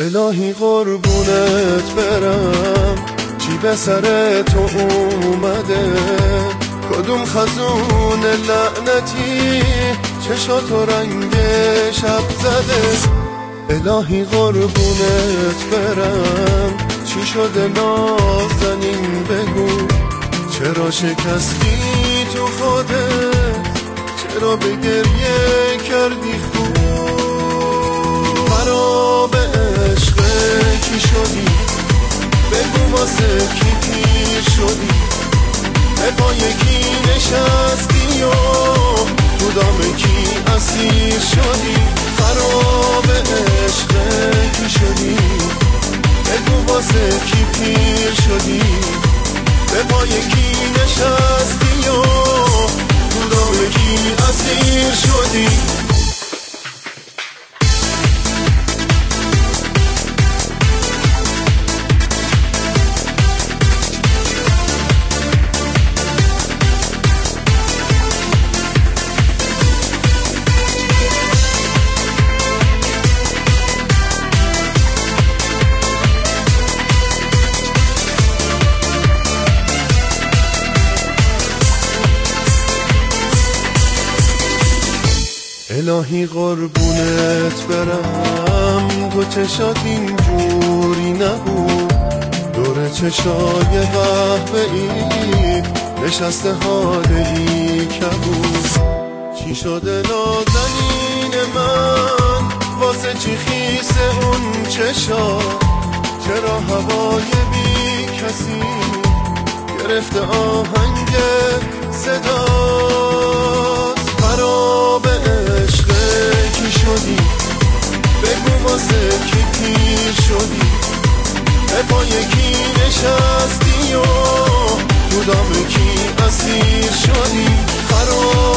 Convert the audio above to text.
الهی قربونت برم، چی به سر تو اومده؟ کدوم خزون لعنتی چشاتو رنگ شب زده؟ الهی قربونت برم، چی شده نازنین بگو؟ چرا شکستی تو خودت؟ چرا به گریه کردی خون؟ خراب عشق کی شدی؟ بگو واسه کی پیر شدی؟ به پای کی نشستی و تو دام کی اسیر شدی؟ خراب عشق کی شدی؟ بگو واسه کی پیر شدی؟ به پای کی نشستی و تو دام کی اسیر شدی؟ الهی قربونت برم، تو چشات اینجوری نبود، دور چشای قهوه‌ای نشسته حاله‌ای کبود. چی شده نازنین من؟ واسه چی خیسه اون چشا؟ چرا هوای بی کسی گرفته آهنگ صدات؟ خراب عشق کی شدی؟ بگو واسه کی پیر شدی؟ به پای کی نشستی و تو دام کی اسیر شدی؟ خراب